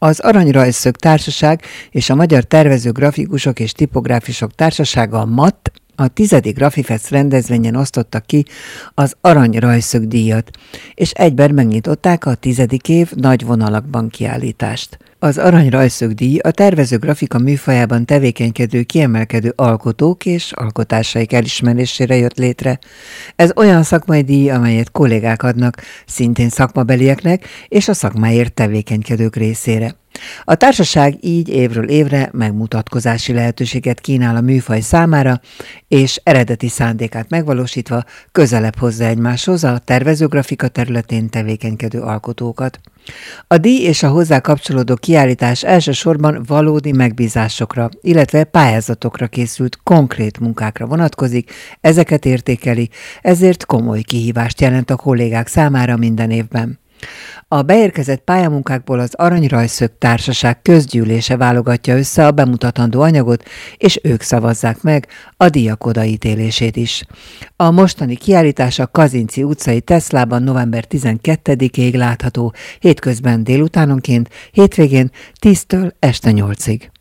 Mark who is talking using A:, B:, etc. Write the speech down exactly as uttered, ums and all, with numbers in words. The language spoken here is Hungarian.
A: Az Aranyrajzszög Társaság és a Magyar Tervező Grafikusok és Tipográfusok Társasága, a MAT, a tizedik Grafifest rendezvényen osztotta ki az Aranyrajzszög díjat, és egyben megnyitották a tizedik év nagy vonalakban kiállítást. Az Aranyrajzszög díj a tervező grafika műfajában tevékenykedő kiemelkedő alkotók és alkotásaik elismerésére jött létre. Ez olyan szakmai díj, amelyet kollégák adnak szintén szakmabelieknek és a szakmáért tevékenykedők részére. A társaság így évről évre megmutatkozási lehetőséget kínál a műfaj számára, és eredeti szándékát megvalósítva közelebb hozza egymáshoz a tervezőgrafika területén tevékenykedő alkotókat. A díj és a hozzá kapcsolódó kiállítás elsősorban valódi megbízásokra, illetve pályázatokra készült konkrét munkákra vonatkozik, ezeket értékeli, ezért komoly kihívást jelent a kollégák számára minden évben. A beérkezett pályamunkákból az Aranyrajzszög Társaság közgyűlése válogatja össze a bemutatandó anyagot, és ők szavazzák meg a díjak odaítélését is. A mostani kiállítás a Kazinczy utcai Teslában november tizenkettedikéig látható, hétközben délutánonként, hétvégén tíztől este nyolcig.